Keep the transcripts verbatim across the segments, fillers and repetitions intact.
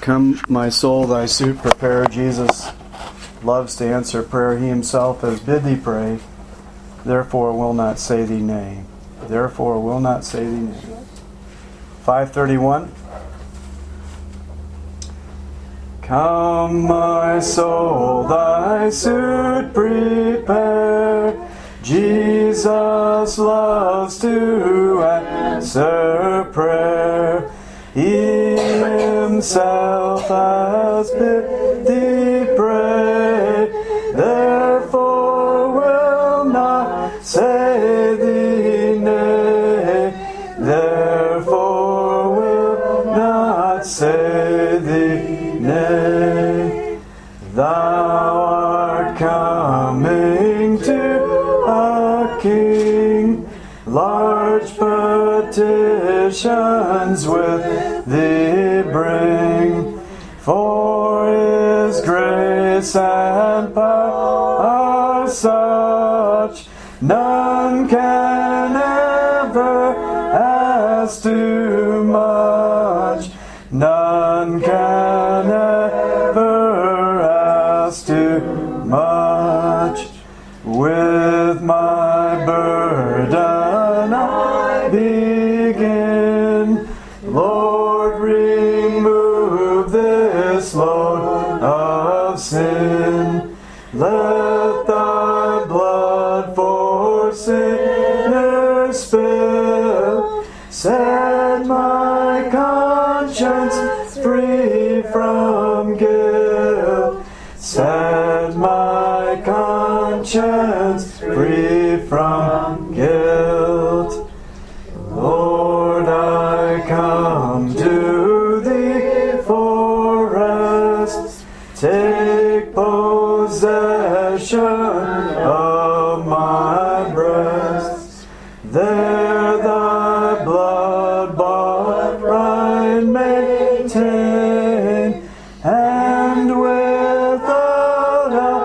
Come, my soul, thy suit prepare. Jesus loves to answer prayer. He himself has bid thee pray. Therefore will not say thee nay. Therefore will not say thee nay. five thirty-one. Come, my soul, thy suit prepare. Jesus loves to answer prayer. He himself has bid thee pray. Therefore will not say thee nay. Therefore will not say thee nay. Thou art coming to a king, large petitions with thee bring, for his grace and power such none can ever ask too much. None can ever ask too much. With my burden I begin. Lord, remove this load of sin. Let thy blood for sinners spill. Set my conscience free from guilt. Set my conscience free from guilt. Lord, I come to thee for rest. Take possession of my breast. There thy blood bought right maintain, and without a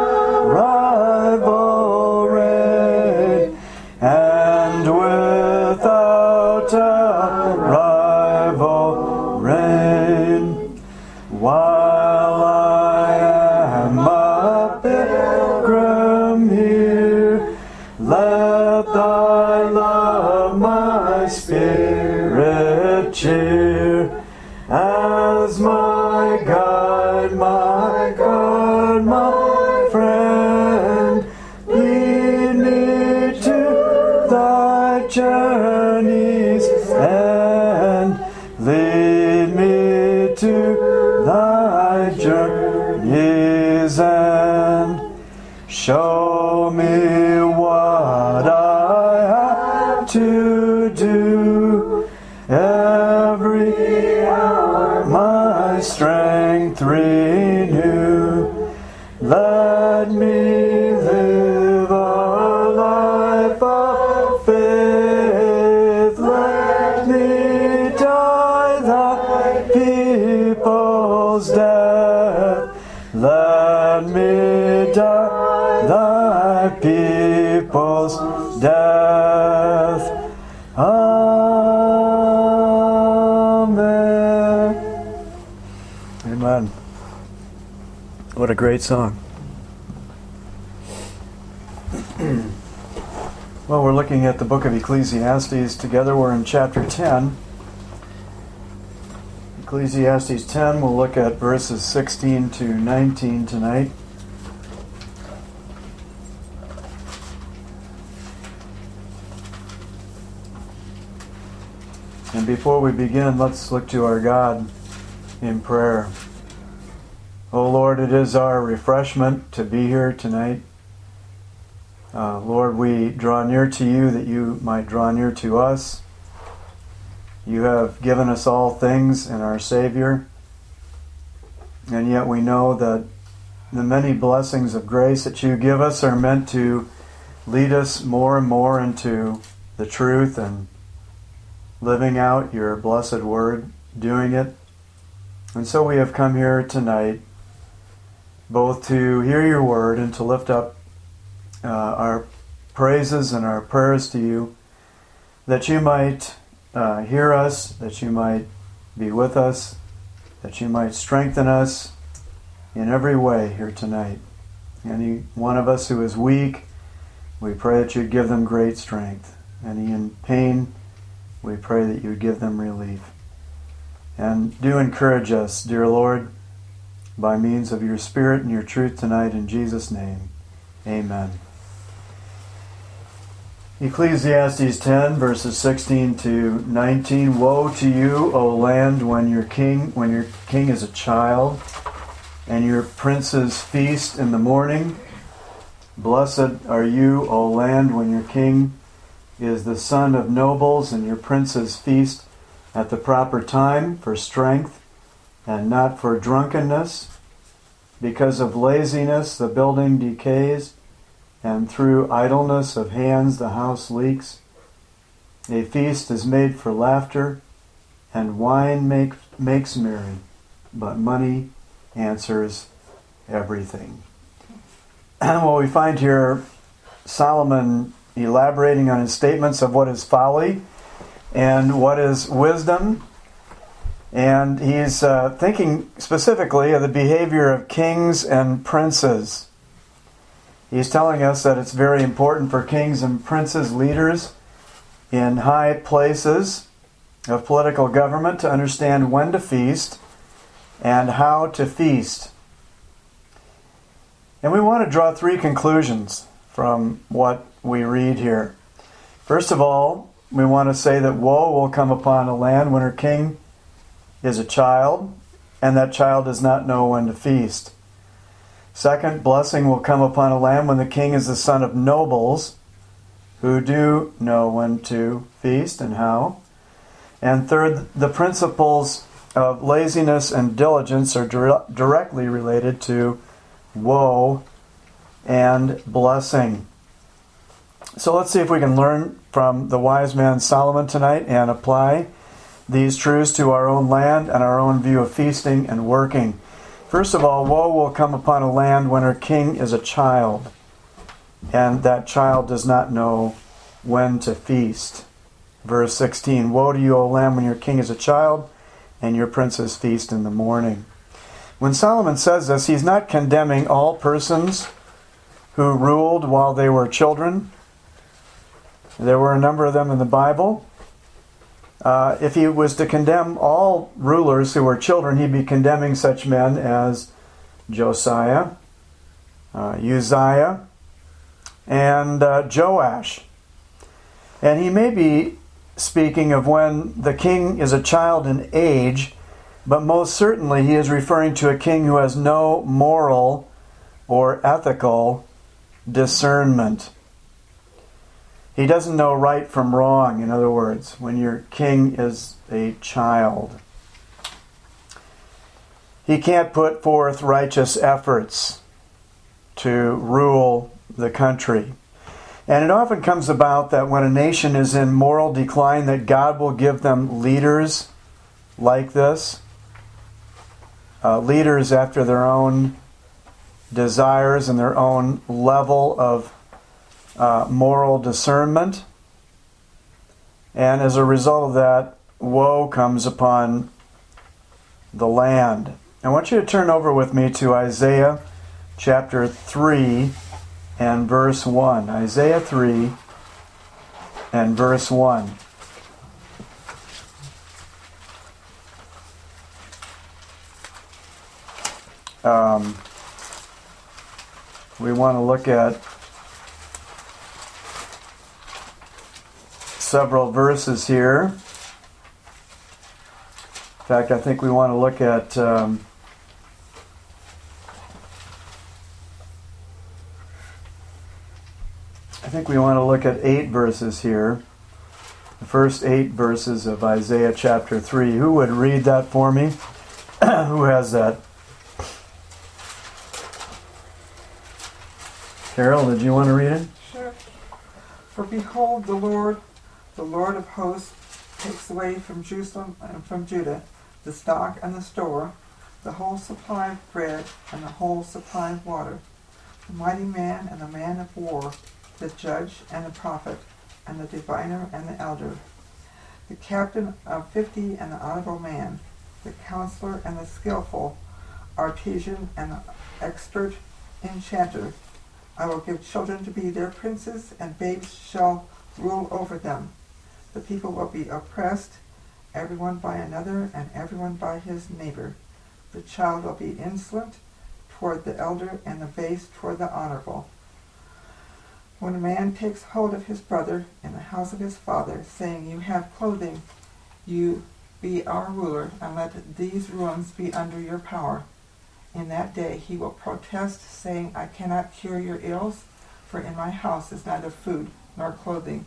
rival reign, and without a rival reign. While I am a pilgrim here, let thy love my spirit cheer. As my guide, my God, my friend, lead me to thy journey's end. Lead me to thy journey's end. Show me what I have to do. Every hour my strength renew. Let me live a life of faith. Let me die thy people's death. Let me die thy people's death. Amen. Amen. What a great song. Well, we're looking at the book of Ecclesiastes together. We're in chapter ten. Ecclesiastes ten, we'll look at verses sixteen to nineteen tonight. And before we begin, let's look to our God in prayer. Oh Lord, it is our refreshment to be here tonight. Uh, Lord, we draw near to you that you might draw near to us. You have given us all things in our Savior, and yet we know that the many blessings of grace that you give us are meant to lead us more and more into the truth and living out your blessed word, doing it. And so we have come here tonight both to hear your word and to lift up uh, our praises and our prayers to you, that you might uh, hear us, that you might be with us, that you might strengthen us in every way here tonight. Any one of us who is weak, we pray that you'd give them great strength. Any in pain, we pray that you would give them relief. And do encourage us, dear Lord, by means of your Spirit and your truth tonight, in Jesus' name. Amen. Ecclesiastes ten, verses sixteen to nineteen. Woe to you, O land, when your king, when your king is a child, and your princes feast in the morning. Blessed are you, O land, when your king is the son of nobles, and your princes feast at the proper time for strength and not for drunkenness. Because of laziness the building decays, and through idleness of hands the house leaks. A feast is made for laughter, and wine make, makes merry, but money answers everything. And what we find here, Solomon elaborating on his statements of what is folly and what is wisdom. And he's uh, thinking specifically of the behavior of kings and princes. He's telling us that it's very important for kings and princes, leaders in high places of political government, to understand when to feast and how to feast. And we want to draw three conclusions from what we read here. First of all, we want to say that woe will come upon a land when her king is a child, and that child does not know when to feast. Second, blessing will come upon a land when the king is the son of nobles, who do know when to feast and how. And third, the principles of laziness and diligence are dire- directly related to woe and blessing. So let's see if we can learn from the wise man Solomon tonight and apply these truths to our own land and our own view of feasting and working. First of all, woe will come upon a land when her king is a child, and that child does not know when to feast. Verse sixteen, woe to you, O land, when your king is a child, and your princes feast in the morning. When Solomon says this, he's not condemning all persons who ruled while they were children. There were a number of them in the Bible. Uh, if he was to condemn all rulers who were children, he'd be condemning such men as Josiah, uh, Uzziah, and uh, Joash. And he may be speaking of when the king is a child in age, but most certainly he is referring to a king who has no moral or ethical discernment. He doesn't know right from wrong, in other words, when your king is a child. He can't put forth righteous efforts to rule the country. And it often comes about that when a nation is in moral decline, that God will give them leaders like this, uh, leaders after their own desires and their own level of Uh, moral discernment. And as a result of that, woe comes upon the land. I want you to turn over with me to Isaiah chapter three and verse one. Isaiah three and verse one. Um, we want to look at several verses here. In fact, I think we want to look at um, I think we want to look at eight verses here. The first eight verses of Isaiah chapter three. Who would read that for me? Who has that? Carol, did you want to read it? Sure. For behold, the Lord The Lord of hosts takes away from Jerusalem and from Judah the stock and the store, the whole supply of bread and the whole supply of water, the mighty man and the man of war, the judge and the prophet, and the diviner and the elder, the captain of fifty and the honorable man, the counselor and the skillful, artisan and expert enchanter. I will give children to be their princes, and babes shall rule over them. The people will be oppressed, everyone by another, and everyone by his neighbor. The child will be insolent toward the elder, and the base toward the honorable. When a man takes hold of his brother in the house of his father, saying, You have clothing, you be our ruler, and let these ruins be under your power. In that day he will protest, saying, I cannot cure your ills, for in my house is neither food nor clothing.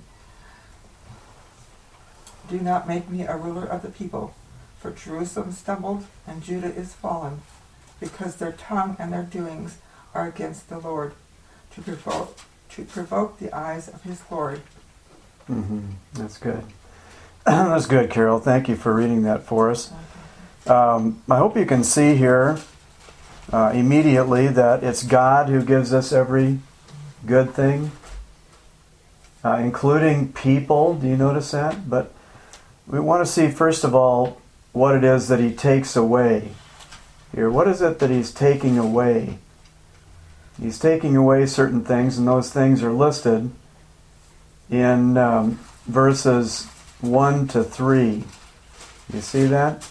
Do not make me a ruler of the people, for Jerusalem stumbled and Judah is fallen, because their tongue and their doings are against the Lord, to provoke, to provoke the eyes of his glory. Mm-hmm. That's good. That's good, Carol. Thank you for reading that for us. Um, I hope you can see here uh, immediately that it's God who gives us every good thing, uh, including people. Do you notice that? But we want to see, first of all, what it is that he takes away here. What is it that he's taking away? He's taking away certain things, and those things are listed in um, verses one to three. You see that?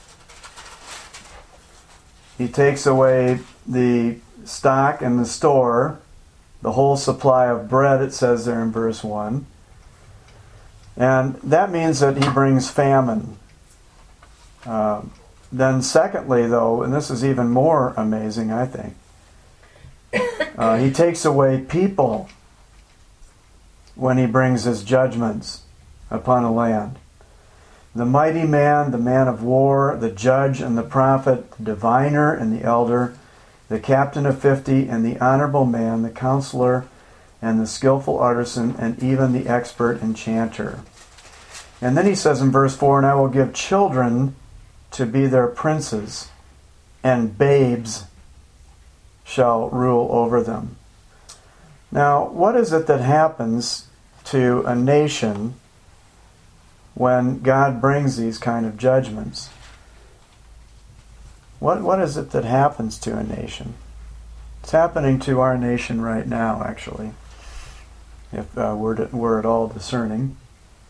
He takes away the stock and the store, the whole supply of bread, it says there in verse one. And that means that he brings famine. Uh, then secondly, though, and this is even more amazing, I think, uh, he takes away people when he brings his judgments upon a land. The mighty man, the man of war, the judge and the prophet, the diviner and the elder, the captain of fifty, and the honorable man, the counselor, and the skillful artisan, and even the expert enchanter. And then he says in verse four, And I will give children to be their princes, and babes shall rule over them. Now, what is it that happens to a nation when God brings these kind of judgments? What What is it that happens to a nation? It's happening to our nation right now, actually, if uh, we're, to, we're at all discerning.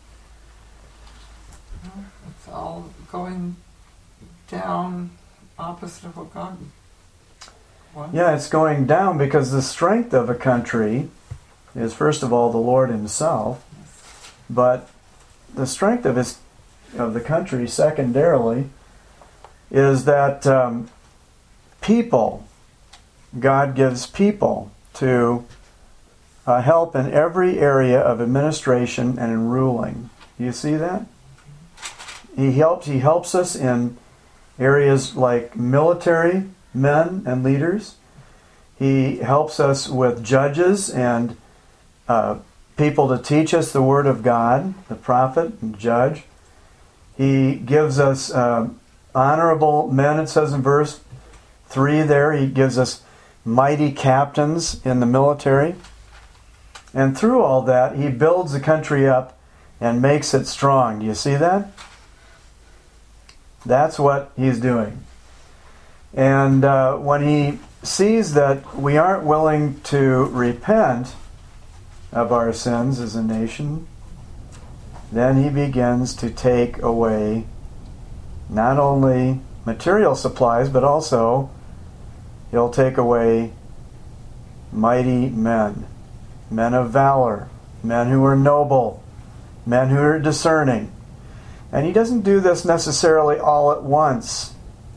It's all going down opposite of what God wants. Yeah, it's going down because the strength of a country is, first of all, the Lord himself, but the strength of his of the country, secondarily, is that um, people, God gives people to uh, help in every area of administration and in ruling. Do you see that? He helps, he helps us in areas like military men and leaders. He helps us with judges and uh, people to teach us the Word of God, the prophet and judge. He gives us uh, honorable men, it says in verse three there. He gives us mighty captains in the military. And through all that, he builds the country up and makes it strong. Do you see that? That's what he's doing. And uh, when he sees that we aren't willing to repent of our sins as a nation, then he begins to take away not only material supplies, but also he'll take away mighty men, men of valor, men who are noble, men who are discerning. And he doesn't do this necessarily all at once.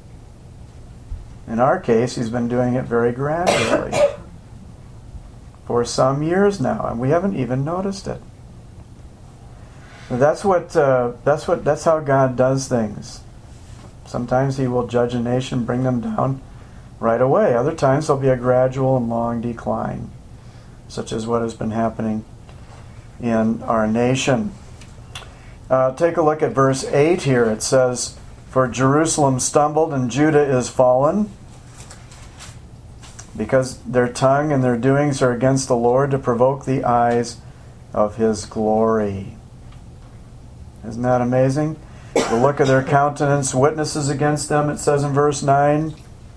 In our case, he's been doing it very gradually for some years now, and we haven't even noticed it. That's what. Uh, that's what. That's how God does things. Sometimes he will judge a nation, bring them down right away. Other times there'll be a gradual and long decline, such as what has been happening in our nation. Uh, take a look at verse eight here. It says, For Jerusalem stumbled and Judah is fallen, because their tongue and their doings are against the Lord, to provoke the eyes of his glory. Isn't that amazing? The look of their countenance witnesses against them, it says in verse nine.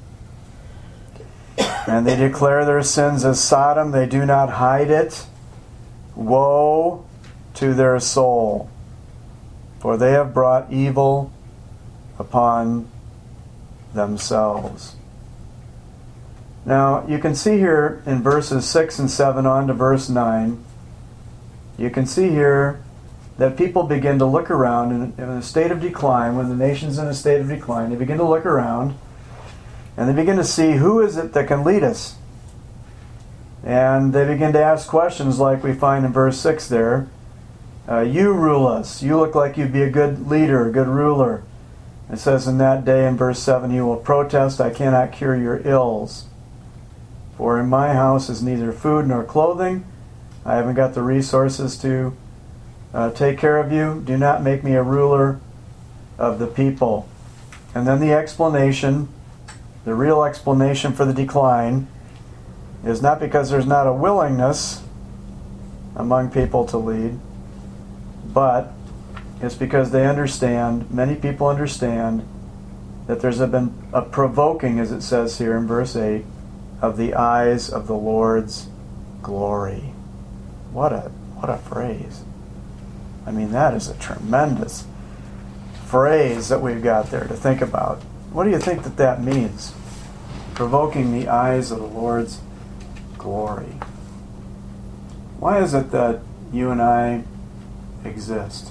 And they declare their sins as Sodom. They do not hide it. Woe to their soul, for they have brought evil upon themselves. Now, you can see here in verses six and seven on to verse nine, you can see here that people begin to look around in, in a state of decline. When the nation's in a state of decline, they begin to look around and they begin to see, who is it that can lead us? And they begin to ask questions like we find in verse six there. Uh, you rule us. You look like you'd be a good leader, a good ruler. It says in that day in verse seven, you will protest, I cannot cure your ills. For in my house is neither food nor clothing. I haven't got the resources to uh, take care of you. Do not make me a ruler of the people. And then the explanation, the real explanation for the decline, is not because there's not a willingness among people to lead, but it's because they understand, many people understand, that there's been a provoking, as it says here in verse eight, of the eyes of the Lord's glory. What a what a phrase. I mean, that is a tremendous phrase that we've got there to think about. What do you think that that means? Provoking the eyes of the Lord's glory. Why is it that you and I exist?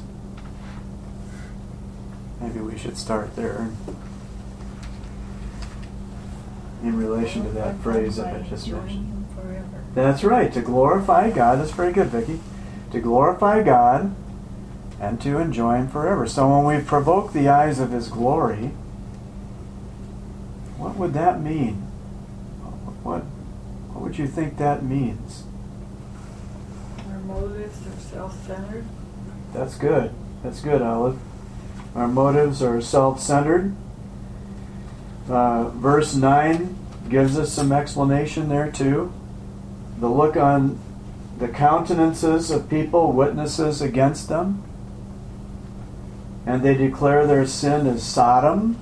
Maybe we should start there in relation to that phrase that I just mentioned. That's right. To glorify God. That's very good, Vicki. To glorify God and to enjoy Him forever. So when we provoke the eyes of His glory, what would that mean? What, what would you think that means? Our motives are self-centered. That's good. That's good, Olive. Our motives are self-centered. Uh, verse nine gives us some explanation there too. The look on the countenances of people, witnesses against them. And they declare their sin as Sodom.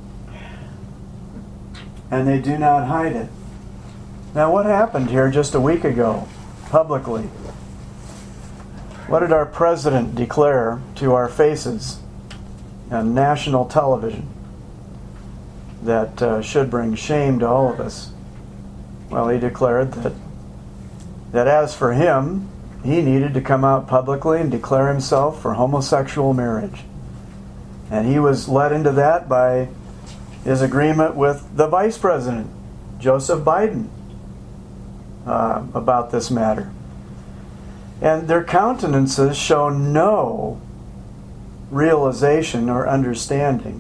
And they do not hide it. Now, what happened here just a week ago, publicly? What did our president declare to our faces on national television that uh, should bring shame to all of us? Well, he declared that that as for him, he needed to come out publicly and declare himself for homosexual marriage. And he was led into that by his agreement with the vice president, Joseph Biden, uh, about this matter. And their countenances show no realization or understanding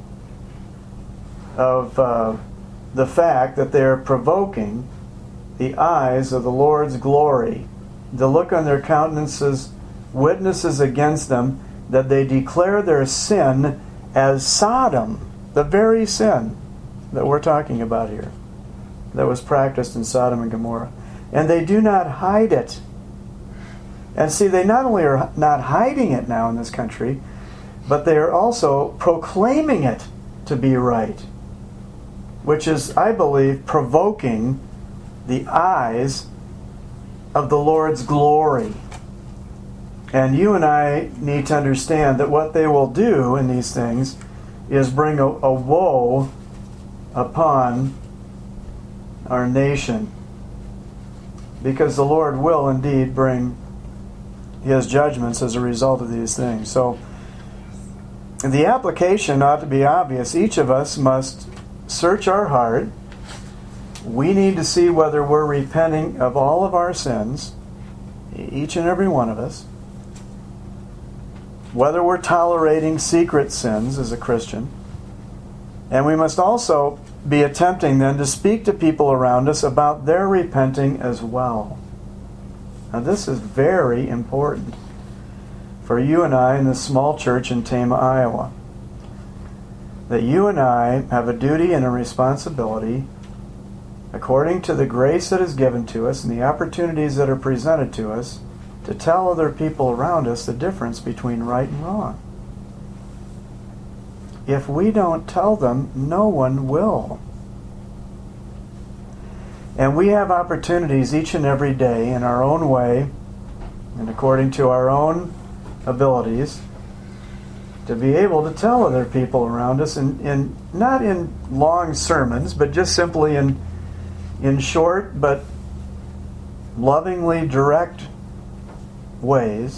of uh, the fact that they are provoking the eyes of the Lord's glory. The look on their countenances witnesses against them that they declare their sin as Sodom, the very sin that we're talking about here, that was practiced in Sodom and Gomorrah. And they do not hide it. And see, they not only are not hiding it now in this country, but they are also proclaiming it to be right, which is, I believe, provoking the eyes of the Lord's glory. And you and I need to understand that what they will do in these things is bring a, a woe upon our nation. Because the Lord will indeed bring His judgments as a result of these things. So the application ought to be obvious. Each of us must search our heart. We need to see whether we're repenting of all of our sins, each and every one of us, whether we're tolerating secret sins as a Christian. And we must also be attempting then to speak to people around us about their repenting as well. Now this is very important for you and I in this small church in Tama, Iowa. That you and I have a duty and a responsibility, according to the grace that is given to us and the opportunities that are presented to us, to tell other people around us the difference between right and wrong. if we don't tell them, no one will. And we have opportunities each and every day in our own way and according to our own abilities to be able to tell other people around us, in, in not in long sermons, but just simply in in short but lovingly direct ways,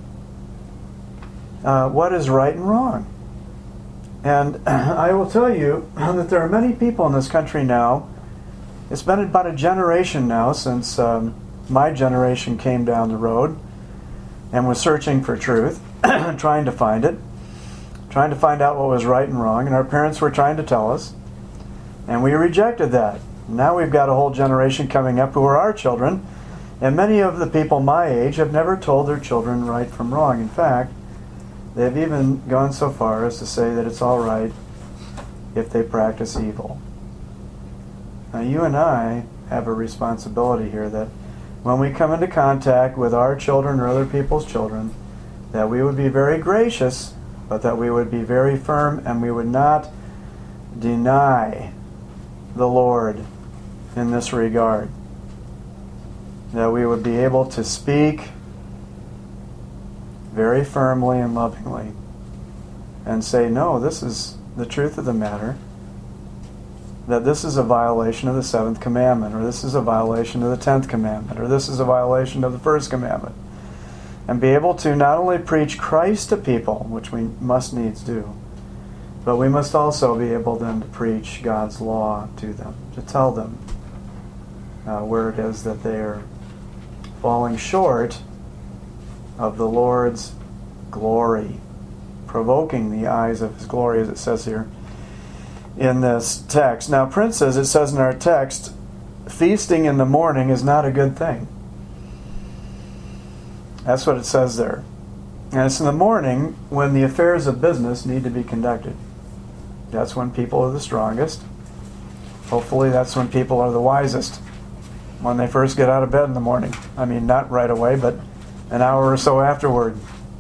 uh, what is right and wrong. And I will tell you that there are many people in this country now. It's been about a generation now since um, my generation came down the road and was searching for truth, trying to find it, trying to find out what was right and wrong, and our parents were trying to tell us, and we rejected that. Now we've got a whole generation coming up who are our children, and many of the people my age have never told their children right from wrong. In fact, they've even gone so far as to say that it's all right if they practice evil. Now, you and I have a responsibility here that when we come into contact with our children or other people's children, that we would be very gracious, but that we would be very firm, and we would not deny the Lord in this regard. That we would be able to speak very firmly and lovingly and say, no, this is the truth of the matter, that this is a violation of the seventh commandment, or this is a violation of the tenth commandment, or this is a violation of the first commandment. And be able to not only preach Christ to people, which we must needs do, but we must also be able then to preach God's law to them, to tell them uh, where it is that they are falling short of the Lord's glory, provoking the eyes of His glory, as it says here in this text. Now, Prince says, it says in our text, feasting in the morning is not a good thing. That's what it says there. And it's in the morning when the affairs of business need to be conducted. That's when people are the strongest. Hopefully that's when people are the wisest. When they first get out of bed in the morning. I mean, not right away, but an hour or so afterward.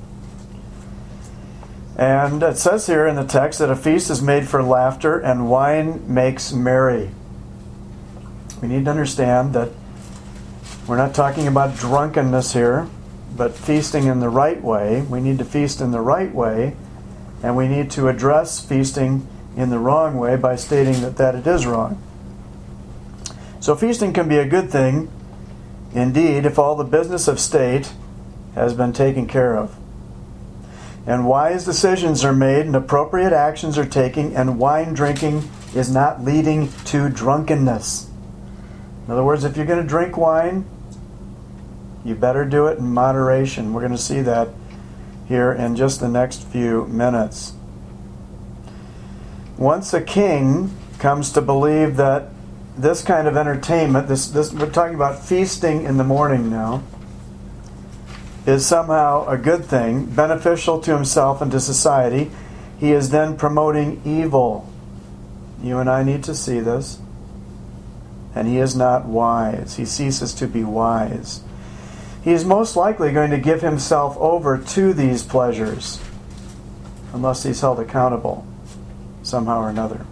And it says here in the text that a feast is made for laughter and wine makes merry. We need to understand that we're not talking about drunkenness here, but feasting in the right way. We need to feast in the right way, and we need to address feasting in the wrong way by stating that, that it is wrong. So feasting can be a good thing, indeed, if all the business of state has been taken care of, and wise decisions are made, and appropriate actions are taken, and wine drinking is not leading to drunkenness. In other words, if you're going to drink wine, you better do it in moderation. We're going to see that here in just the next few minutes. Once a king comes to believe that this kind of entertainment, this, this we're talking about feasting in the morning now, is somehow a good thing, beneficial to himself and to society, he is then promoting evil. You and I need to see this. And he is not wise. He ceases to be wise. He is most likely going to give himself over to these pleasures, unless he's held accountable somehow or another.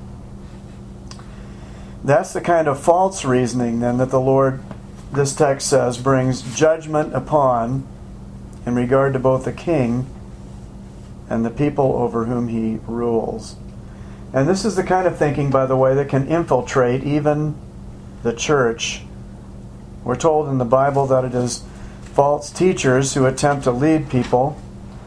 That's the kind of false reasoning then that the Lord, this text says, brings judgment upon in regard to both the king and the people over whom he rules. And this is the kind of thinking, by the way, that can infiltrate even the church. We're told in the Bible that it is false teachers who attempt to lead people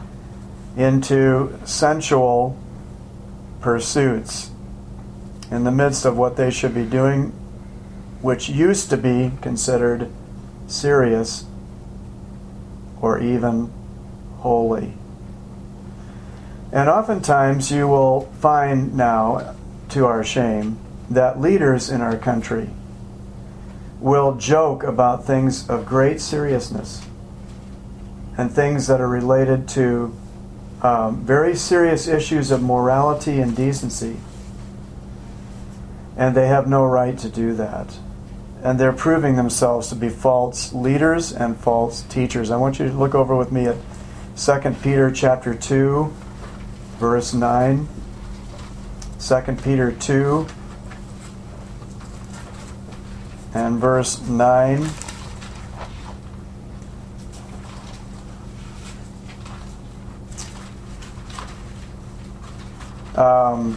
into sensual pursuits in the midst of what they should be doing, which used to be considered serious or even holy. And oftentimes you will find now, to our shame, that leaders in our country will joke about things of great seriousness and things that are related to um, very serious issues of morality and decency. And they have no right to do that. And they're proving themselves to be false leaders and false teachers. I want you to look over with me at Second Peter chapter two, verse nine. Second Peter two and verse nine. Um,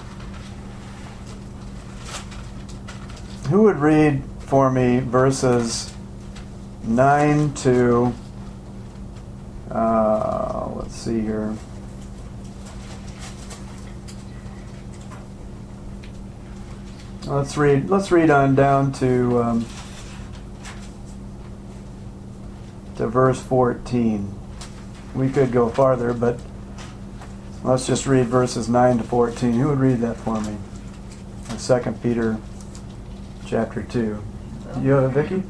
who would read for me verses nine to, uh, let's see here. Let's read. Let's read on down to um, to verse fourteen. We could go farther, but let's just read verses nine to fourteen. Who would read that for me? Second Peter, chapter two. You have it, Vicky?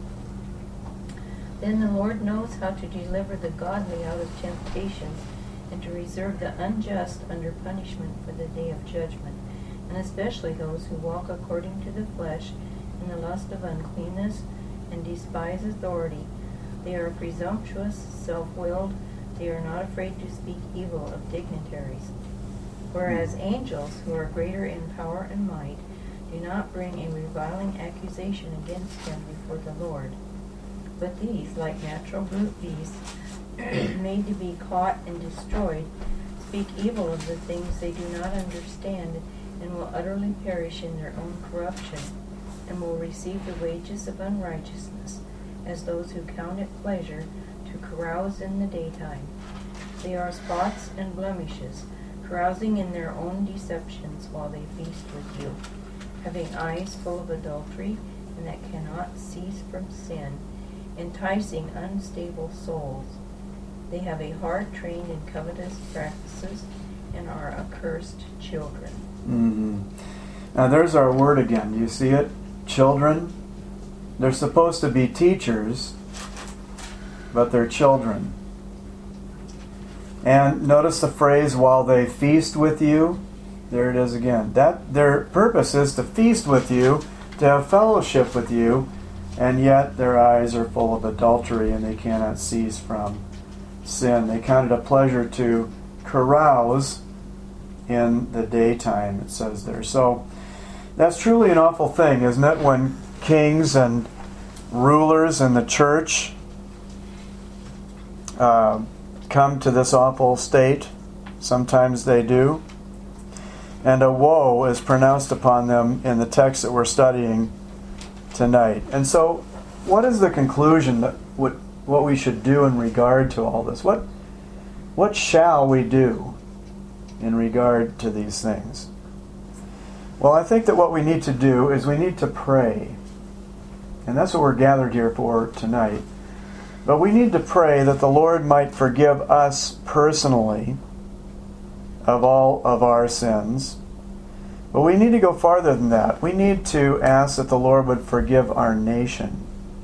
Then the Lord knows how to deliver the godly out of temptations, and to reserve the unjust under punishment for the day of judgment, and especially those who walk according to the flesh in the lust of uncleanness and despise authority. They are presumptuous, self-willed. They are not afraid to speak evil of dignitaries. Whereas angels, who are greater in power and might, do not bring a reviling accusation against them before the Lord. But these, like natural brute beasts, made to be caught and destroyed, speak evil of the things they do not understand, and will utterly perish in their own corruption, and will receive the wages of unrighteousness, as those who count it pleasure to carouse in the daytime. They are spots and blemishes, carousing in their own deceptions while they feast with you, having eyes full of adultery, and that cannot cease from sin, enticing unstable souls. They have a heart trained in covetous practices, and are accursed children. Mm-hmm. Now there's our word again. Do you see it? Children. They're supposed to be teachers, but they're children. And notice the phrase, while they feast with you. There it is again. That their purpose is to feast with you, to have fellowship with you, and yet their eyes are full of adultery and they cannot cease from sin. They count it a pleasure to carouse in the daytime, it says there. So that's truly an awful thing, isn't it, when kings and rulers in the church uh, come to this awful state. Sometimes they do. And a woe is pronounced upon them in the text that we're studying tonight. And so, what is the conclusion that what, what we should do in regard to all this? What, what shall we do in regard to these things? Well, I think that what we need to do is we need to pray. And that's what we're gathered here for tonight. But we need to pray that the Lord might forgive us personally of all of our sins. But we need to go farther than that. We need to ask that the Lord would forgive our nation.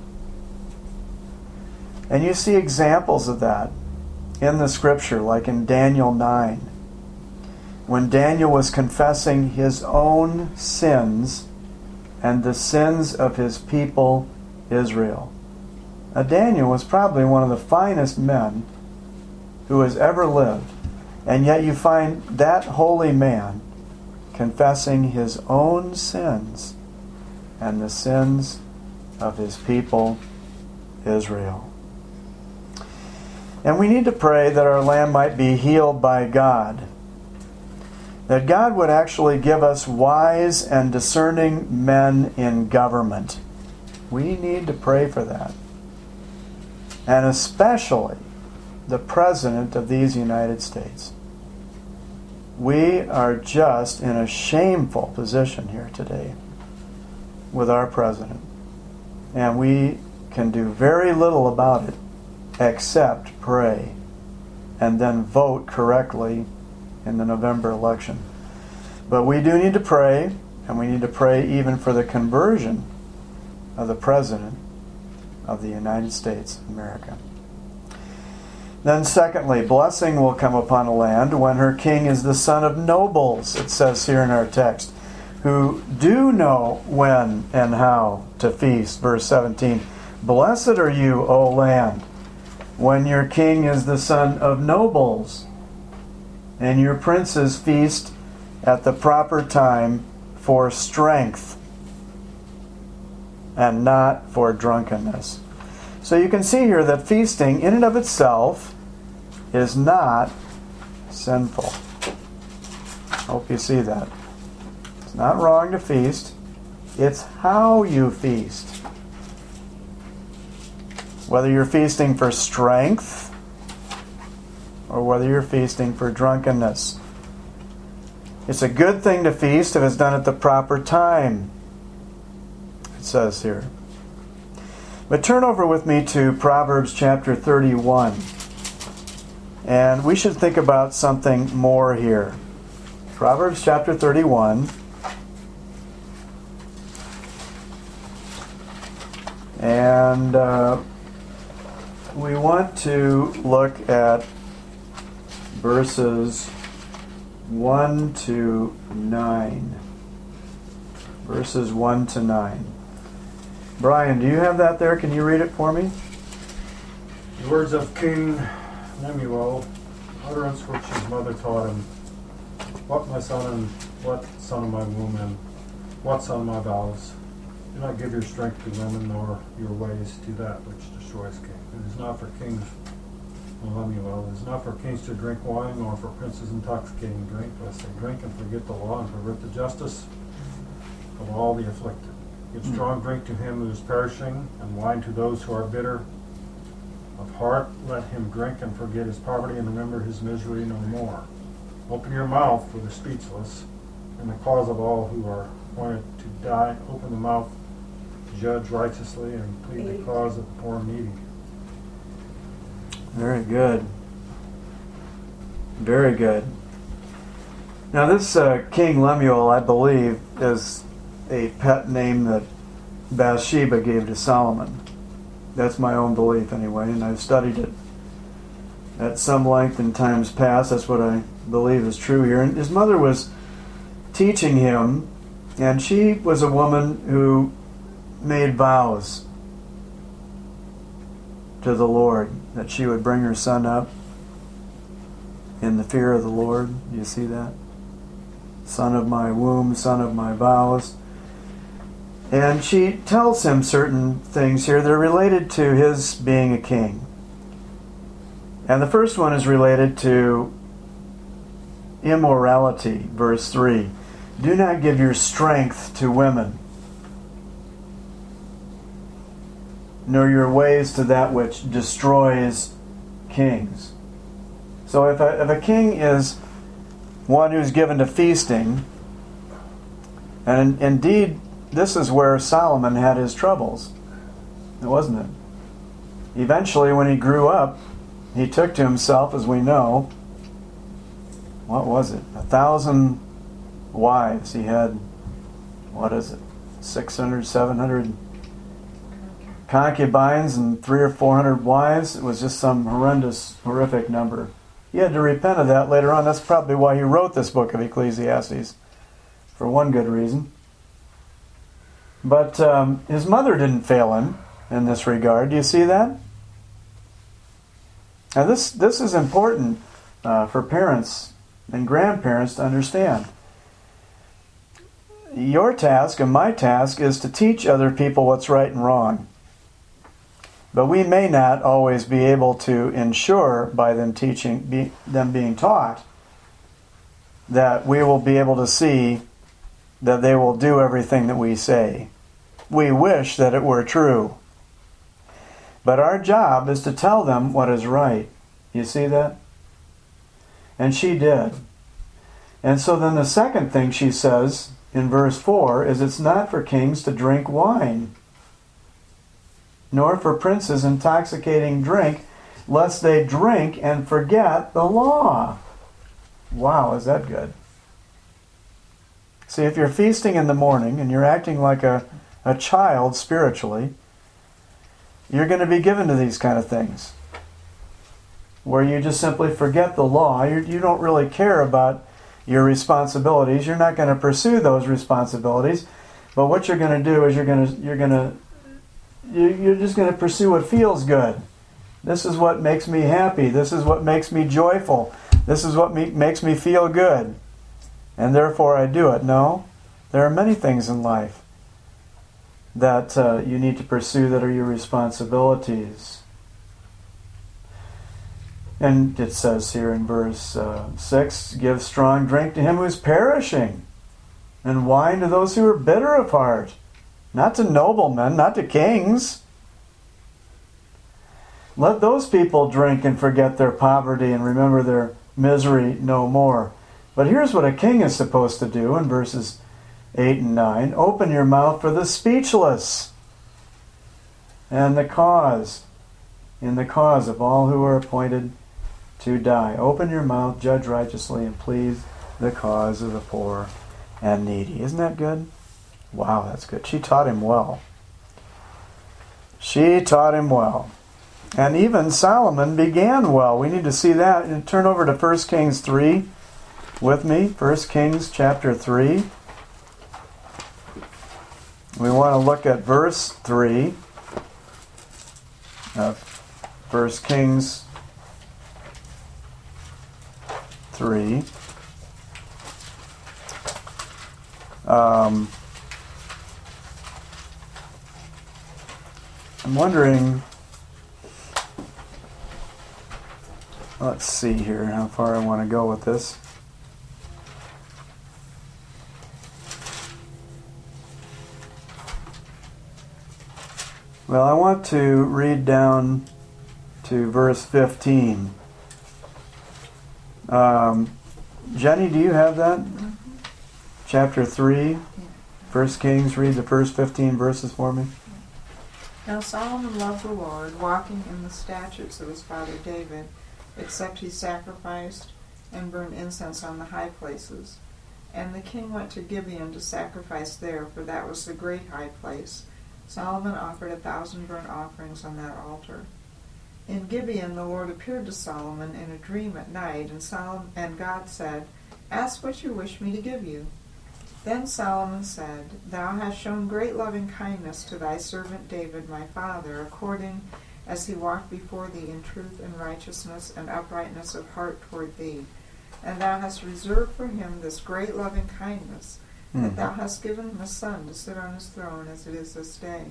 And you see examples of that in the Scripture, like in Daniel nine. When Daniel was confessing his own sins and the sins of his people Israel. Now, Daniel was probably one of the finest men who has ever lived. And yet you find that holy man confessing his own sins and the sins of his people Israel. And we need to pray that our land might be healed by God. That God would actually give us wise and discerning men in government. We need to pray for that. And especially the President of these United States. We are just in a shameful position here today with our President. And we can do very little about it except pray and then vote correctly in the November election. But we do need to pray, and we need to pray even for the conversion of the President of the United States of America. Then secondly, blessing will come upon a land when her king is the son of nobles, it says here in our text, who do know when and how to feast. Verse seventeen, blessed are you, O land, when your king is the son of nobles, and your princes feast at the proper time for strength and not for drunkenness. So you can see here that feasting in and of itself is not sinful. I hope you see that. It's not wrong to feast. It's how you feast. Whether you're feasting for strength or whether you're feasting for drunkenness. It's a good thing to feast if it's done at the proper time, it says here. But turn over with me to Proverbs chapter thirty-one. And we should think about something more here. Proverbs chapter thirty-one. And uh, we want to look at verses one to nine. Verses one to nine. Brian, do you have that there? Can you read it for me? The words of King Lemuel, utterance which his mother taught him. What, my son, and what, son of my womb, and what, son of my bowels? Do not give your strength to women, nor your ways to that which destroys kings. It is not for kings, Lemuel, it is not for kings to drink wine, nor for princes intoxicating drink, lest they drink and forget the law and pervert the justice of all the afflicted. Give strong drink to him who is perishing, and wine to those who are bitter of heart. Let him drink and forget his poverty, and remember his misery no more. Open your mouth for the speechless, and the cause of all who are appointed to die. Open the mouth, judge righteously, and plead the cause of the poor and needy. Very good. Very good. Now this uh, King Lemuel, I believe, is a pet name that Bathsheba gave to Solomon. That's my own belief anyway, and I've studied it at some length in times past. That's what I believe is true here. And his mother was teaching him, and she was a woman who made vows to the Lord that she would bring her son up in the fear of the Lord. Do you see that? Son of my womb, son of my vows. And she tells him certain things here that are related to his being a king. And the first one is related to immorality, verse three. Do not give your strength to women, nor your ways to that which destroys kings. So if a, if a king is one who's given to feasting, and in, indeed this is where Solomon had his troubles, wasn't it? Eventually, when he grew up, he took to himself, as we know, what was it? A thousand wives. He had, what is it? six hundred, seven hundred concubines and three or four hundred wives. It was just some horrendous, horrific number. He had to repent of that later on. That's probably why he wrote this book of Ecclesiastes, for one good reason. But um, his mother didn't fail him in this regard. Do you see that? Now this, this is important uh, for parents and grandparents to understand. Your task and my task is to teach other people what's right and wrong. But we may not always be able to ensure by them teaching, be, them being taught, that we will be able to see that they will do everything that we say. We wish that it were true. But our job is to tell them what is right. You see that? And she did. And so then the second thing she says in verse four is it's not for kings to drink wine, nor for princes intoxicating drink, lest they drink and forget the law. Wow, is that good? See, if you're feasting in the morning and you're acting like a, a child spiritually, you're going to be given to these kind of things, where you just simply forget the law. You, you don't really care about your responsibilities. You're not going to pursue those responsibilities. But what you're going to do is you're going to you're going to you're just going to pursue what feels good. This is what makes me happy. This is what makes me joyful. This is what me, makes me feel good. and therefore I do it. No, there are many things in life that uh, you need to pursue that are your responsibilities. And it says here in verse uh, six, give strong drink to him who is perishing, and wine to those who are bitter of heart. Not to noblemen, not to kings. Let those people drink and forget their poverty and remember their misery no more. But here's what a king is supposed to do in verses eight and nine. Open your mouth for the speechless, and the cause, in the cause of all who are appointed to die. Open your mouth, judge righteously, and please the cause of the poor and needy. Isn't that good? Wow, that's good. She taught him well. She taught him well. And even Solomon began well. We need to see that. And turn over to First Kings three with me. First Kings chapter three. We want to look at verse three of First Kings three. Um, I'm wondering, let's see here how far I want to go with this. Well, I want to read down to verse fifteen. Um, Jenny, do you have that? Mm-hmm. Chapter three, yeah. First Kings, read the first fifteen verses for me. Now Solomon loved the Lord, walking in the statutes of his father David, except he sacrificed and burned incense on the high places. And the king went to Gibeon to sacrifice there, for that was the great high place. Solomon offered a thousand burnt offerings on that altar. In Gibeon the Lord appeared to Solomon in a dream at night, and Solomon and God said, "Ask what you wish me to give you." Then Solomon said, "Thou hast shown great loving kindness to thy servant David my father, according as he walked before thee in truth and righteousness and uprightness of heart toward thee. And thou hast reserved for him this great loving kindness, mm. that thou hast given him a son to sit on his throne as it is this day.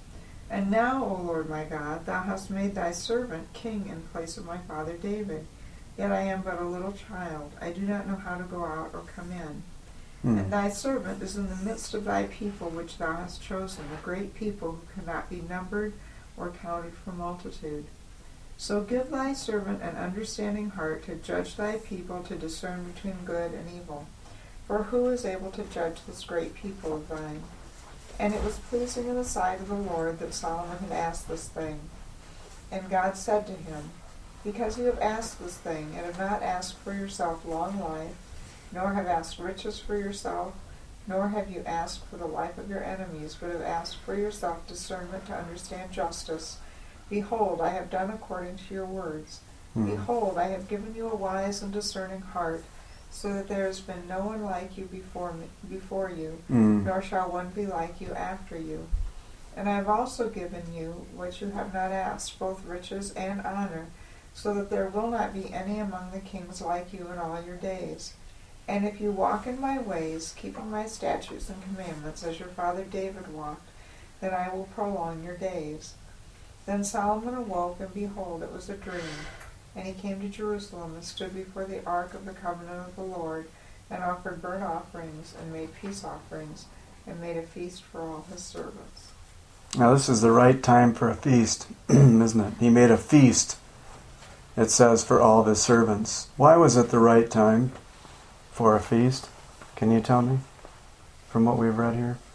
And now, O Lord my God, thou hast made thy servant king in place of my father David. Yet I am but a little child. I do not know how to go out or come in. Mm. And thy servant is in the midst of thy people which thou hast chosen, a great people who cannot be numbered or counted for multitude. So give thy servant an understanding heart to judge thy people, to discern between good and evil. For who is able to judge this great people of thine?" And it was pleasing in the sight of the Lord that Solomon had asked this thing. And God said to him, "Because you have asked this thing, and have not asked for yourself long life, nor have asked riches for yourself, nor have you asked for the life of your enemies, but have asked for yourself discernment to understand justice, behold, I have done according to your words. Mm. Behold, I have given you a wise and discerning heart, so that there has been no one like you before me, before you, mm. nor shall one be like you after you. And I have also given you what you have not asked, both riches and honor, so that there will not be any among the kings like you in all your days. And if you walk in my ways, keeping my statutes and commandments, as your father David walked, then I will prolong your days." Then Solomon awoke, and behold, it was a dream. And he came to Jerusalem, and stood before the ark of the covenant of the Lord, and offered burnt offerings, and made peace offerings, and made a feast for all his servants. Now this is the right time for a feast, isn't it? He made a feast, it says, for all of his servants. Why was it the right time for a feast? Can you tell me from what we've read here?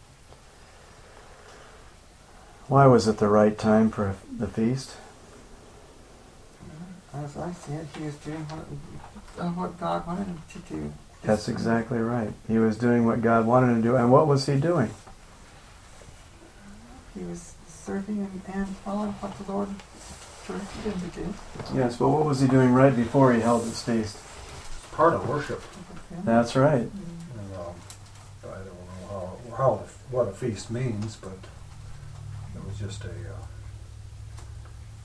Why was it the right time for the feast? As I see it, he was doing what, uh, what God wanted him to do. That's exactly right. He was doing what God wanted him to do. And what was he doing? He was serving and, and following what the Lord directed him to do. Yes, but what was he doing right before he held his feast? Part of worship. That's right. Mm-hmm. And, um, I don't know how, how what a feast means, but it was just a uh,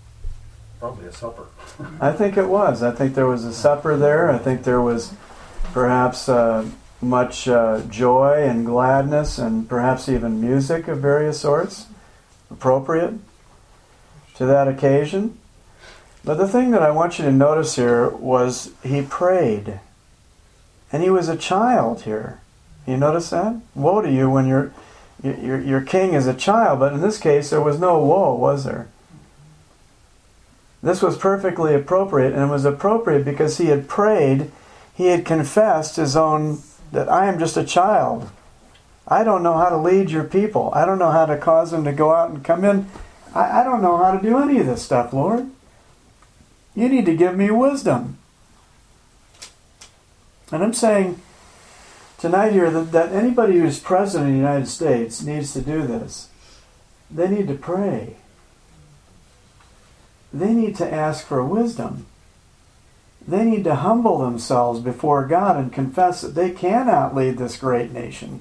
probably a supper. I think it was. I think there was a supper there. I think there was perhaps uh, much uh, joy and gladness, and perhaps even music of various sorts, appropriate to that occasion. But the thing that I want you to notice here was he prayed. And he was a child here. You notice that? Woe to you when your, your, your king is a child. But in this case, there was no woe, was there? This was perfectly appropriate, and it was appropriate because he had prayed, he had confessed his own, that I am just a child. I don't know how to lead your people. I don't know how to cause them to go out and come in. I, I don't know how to do any of this stuff, Lord. You need to give me wisdom. And I'm saying tonight here that, that anybody who's president of the United States needs to do this. They need to pray. They need to ask for wisdom. They need to humble themselves before God and confess that they cannot lead this great nation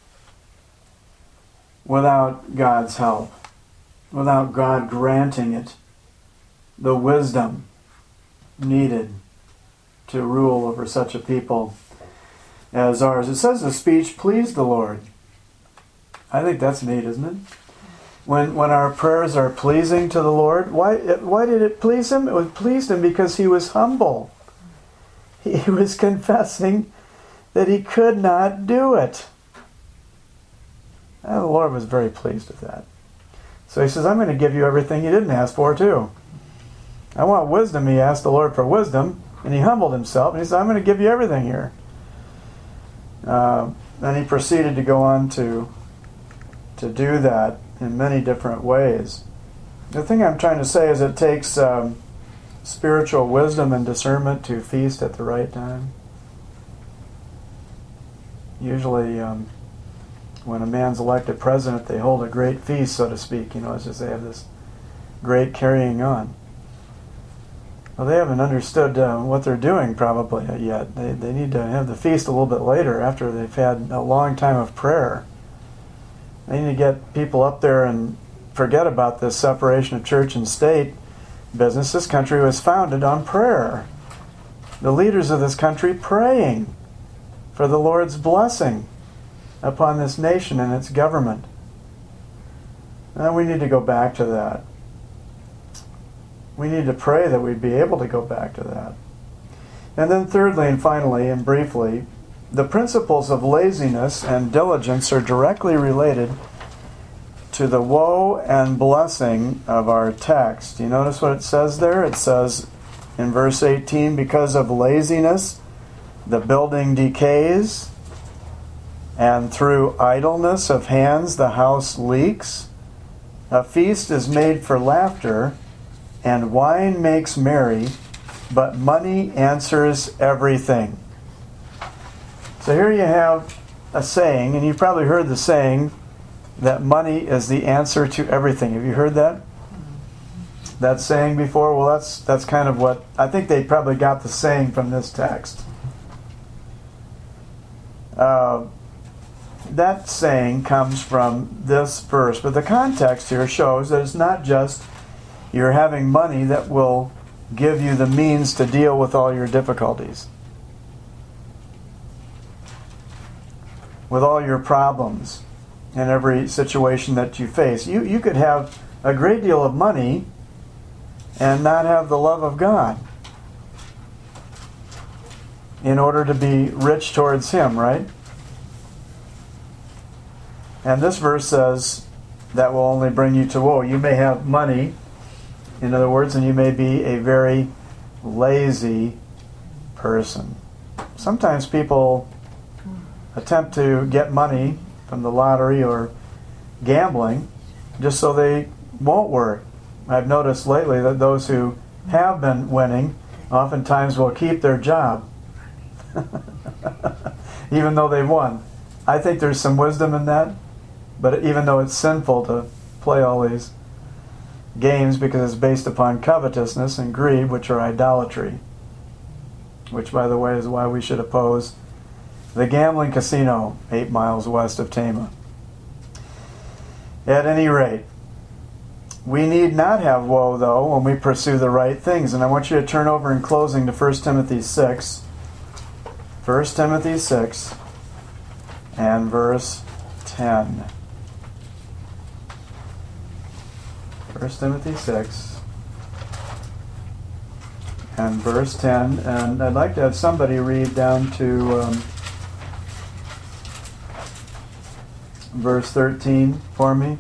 without God's help, without God granting it the wisdom needed to rule over such a people as ours. It says the speech pleased the Lord. I think that's neat, isn't it? When when our prayers are pleasing to the Lord, why why did it please him? It was pleased him because he was humble. He was confessing that he could not do it. And the Lord was very pleased with that. So he says, I'm going to give you everything you didn't ask for too. I want wisdom. He asked the Lord for wisdom, and he humbled himself, and he said, I'm going to give you everything here. Uh, and he proceeded to go on to, to do that in many different ways. The thing I'm trying to say is it takes um, spiritual wisdom and discernment to feast at the right time. Usually um, when a man's elected president, they hold a great feast, so to speak. You know, it's just they have this great carrying on. Well, they haven't understood uh, what they're doing probably yet. They, they need to have the feast a little bit later after they've had a long time of prayer. They need to get people up there and forget about this separation of church and state business. This country was founded on prayer. The leaders of this country praying for the Lord's blessing upon this nation and its government. And we need to go back to that. We need to pray that we'd be able to go back to that. And then thirdly and finally and briefly, the principles of laziness and diligence are directly related to the woe and blessing of our text. You notice what it says there? It says in verse eighteen, because of laziness, the building decays, and through idleness of hands, the house leaks. A feast is made for laughter, and wine makes merry, but money answers everything. So here you have a saying, and you've probably heard the saying that money is the answer to everything. Have you heard that? That saying before? Well, that's that's kind of what, I think they probably got the saying from this text. Uh, that saying comes from this verse, but the context here shows that it's not just you're having money that will give you the means to deal with all your difficulties, with all your problems in every situation that you face. You, you could have a great deal of money and not have the love of God in order to be rich towards Him, right? And this verse says that will only bring you to woe. You may have money, in other words, and you may be a very lazy person. Sometimes people attempt to get money from the lottery or gambling just so they won't work. I've noticed lately that those who have been winning oftentimes will keep their job even though they've won. I think there's some wisdom in that, but even though it's sinful to play all these games because it's based upon covetousness and greed, which are idolatry, which, by the way, is why we should oppose the gambling casino eight miles west of Tama. At any rate, we need not have woe, though, when we pursue the right things. And I want you to turn over in closing to First Timothy six. First Timothy six and verse ten. First Timothy six and verse ten. And I'd like to have somebody read down to um, verse thirteen for me.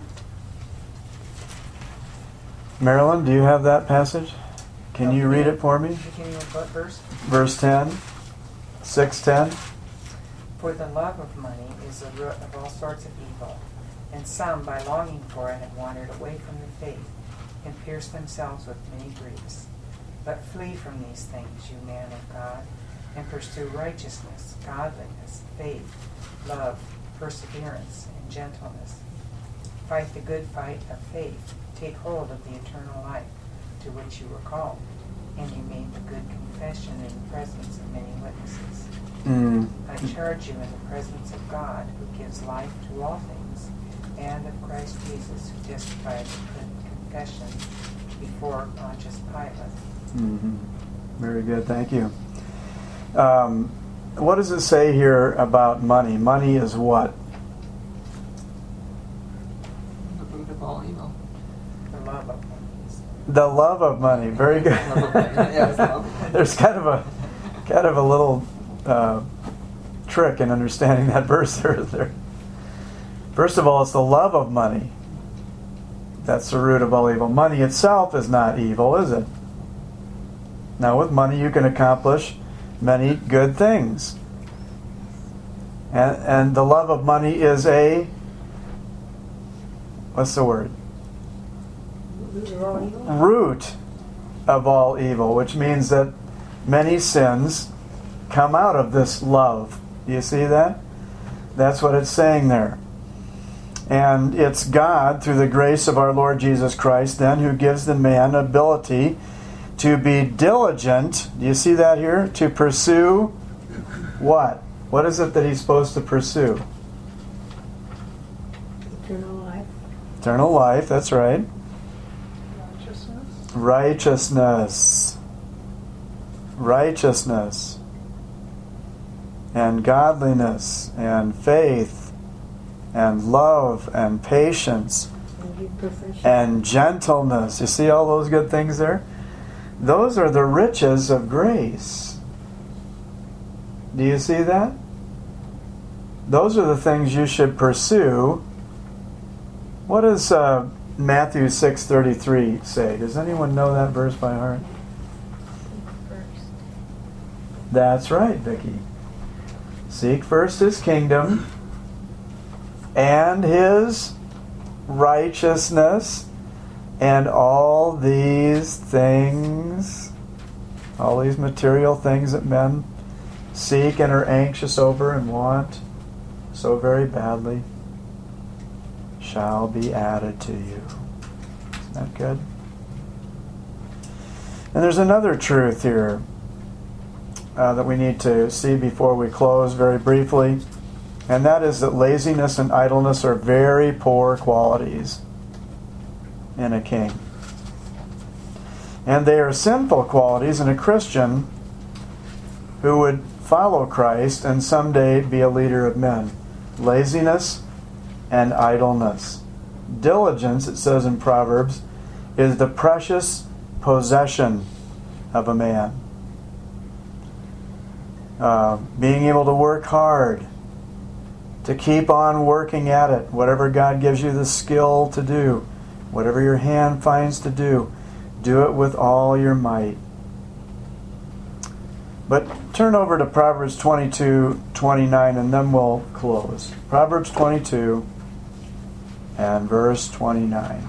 Marilyn, do you have that passage? Can you read it for me? Beginning with what verse? Verse ten. six ten. For the love of money is the root of all sorts of evil, and some, by longing for it, have wandered away from the faith, and pierced themselves with many griefs. But flee from these things, you man of God, and pursue righteousness, godliness, faith, love, perseverance, and gentleness. Fight the good fight of faith. Take hold of the eternal life to which you were called, and you made the good confession in the presence of many witnesses. Mm. I charge you in the presence of God, who gives life to all things, and of Christ Jesus, who testified the good confession before Pontius Pilate. Mm-hmm. Very good, thank you. Um, what does it say here about money? Money is what? The root of all evil. The love of money. The love of money. Very good. Love of money. Yeah, it's love. There's kind of a kind of a little uh, trick in understanding that verse there, there. First of all, it's the love of money. That's the root of all evil. Money itself is not evil, is it? Now, with money, you can accomplish many good things. And, and the love of money is a, what's the word? Root of all evil, which means that many sins come out of this love. Do you see that? That's what it's saying there. And it's God, through the grace of our Lord Jesus Christ, then, who gives the man ability to be diligent. Do you see that here? To pursue what? What is it that he's supposed to pursue? Eternal life. Eternal life, that's right. Righteousness. Righteousness. Righteousness. And godliness. And faith. And love. And patience. And be proficient. And gentleness. You see all those good things there? Those are the riches of grace. Do you see that? Those are the things you should pursue. What does uh, Matthew six thirty-three say? Does anyone know that verse by heart? First. That's right, Vicki. Seek first his kingdom and his righteousness, and all these things, all these material things that men seek and are anxious over and want so very badly, shall be added to you. Isn't that good? And there's another truth here uh, that we need to see before we close very briefly, and that is that laziness and idleness are very poor qualities in a king. And they are sinful qualities in a Christian who would follow Christ and someday be a leader of men. Laziness and idleness. Diligence, it says in Proverbs, is the precious possession of a man. Uh, being able to work hard, to keep on working at it, whatever God gives you the skill to do, whatever your hand finds to do, do it with all your might. But turn over to Proverbs twenty-two twenty-nine, and then we'll close. Proverbs twenty-two and verse twenty-nine.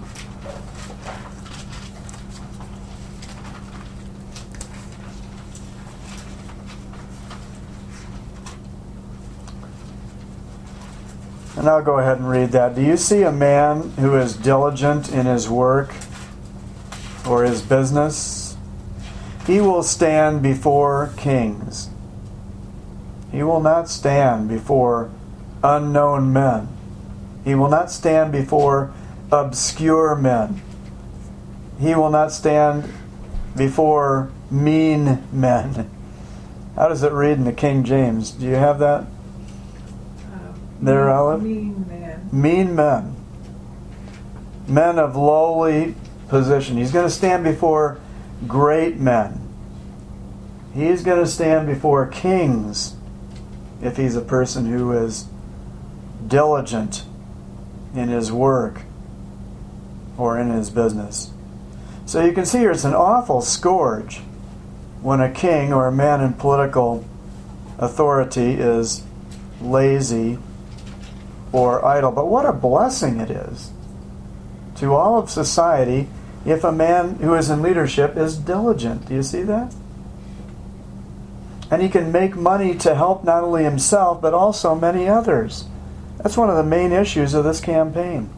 And I'll go ahead and read that. Do you see a man who is diligent in his work or his business? He will stand before kings. He will not stand before unknown men. He will not stand before obscure men. He will not stand before mean men. How does it read in the King James? Do you have that there, Olive? Mean man. Mean men. Men of lowly position. He's going to stand before great men. He's going to stand before kings if he's a person who is diligent in his work or in his business. So you can see here it's an awful scourge when a king or a man in political authority is lazy or idle. But what a blessing it is to all of society if a man who is in leadership is diligent. Do you see that? And he can make money to help not only himself but also many others. That's one of the main issues of this campaign.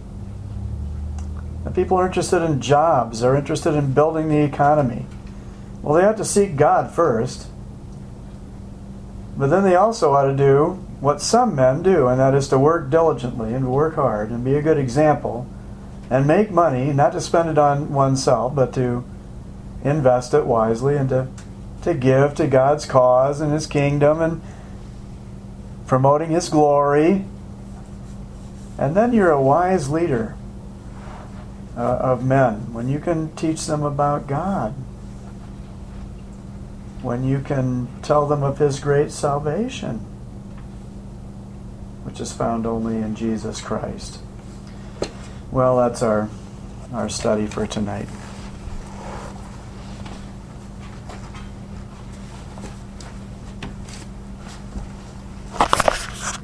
The people are interested in jobs. They're interested in building the economy. Well, they have to seek God first. But then they also ought to do what some men do, and that is to work diligently and work hard and be a good example and make money, not to spend it on oneself, but to invest it wisely and to, to give to God's cause and His kingdom and promoting His glory. And then you're a wise leader uh, of men when you can teach them about God, when you can tell them of His great salvation, which is found only in Jesus Christ. Well, that's our our study for tonight.